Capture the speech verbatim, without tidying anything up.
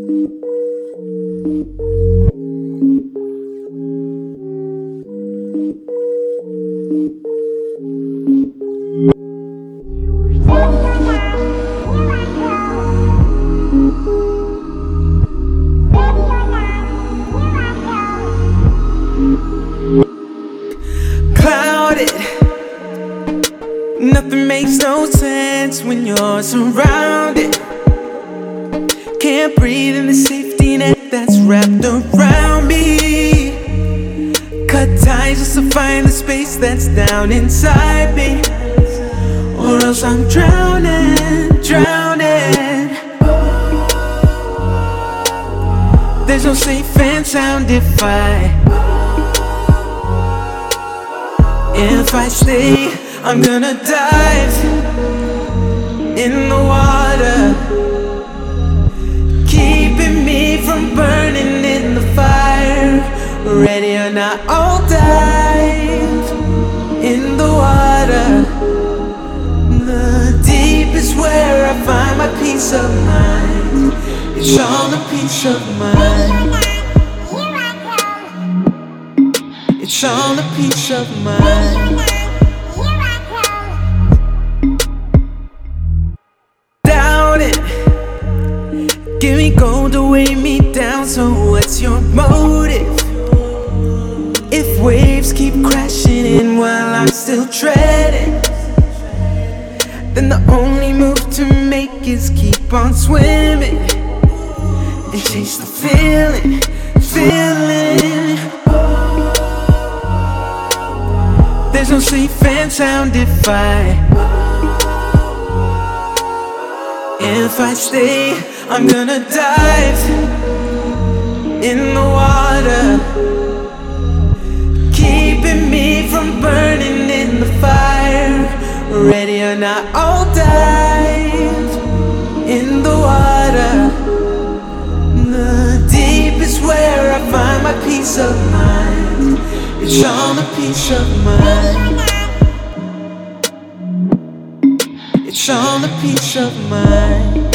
Clouded, nothing makes no sense when you're surrounded. Can't breathe in the safety net that's wrapped around me. Cut ties just to find the space that's down inside me, or else I'm drowning, drowning. There's no safe and sound if I If I stay, I'm gonna dive in the water, keeping me from burning in the fire. Ready or not, I'll dive in the water. The deep is where I find my peace of mind. It's all a peace of mind. It's all a peace of mind. Doubt it. Give me gold to weigh me down. So what's your motive? If waves keep crashing in while I'm still treading, then the only move to make is keep on swimming and chase the feeling, feeling. There's no safe and sound if I If I stay, I'm gonna dive in the water, keeping me from burning in the fire. Ready or not, I'll dive in the water. The deep is where I find my peace of mind. It's all a peace of mind. It's all a peace of mind.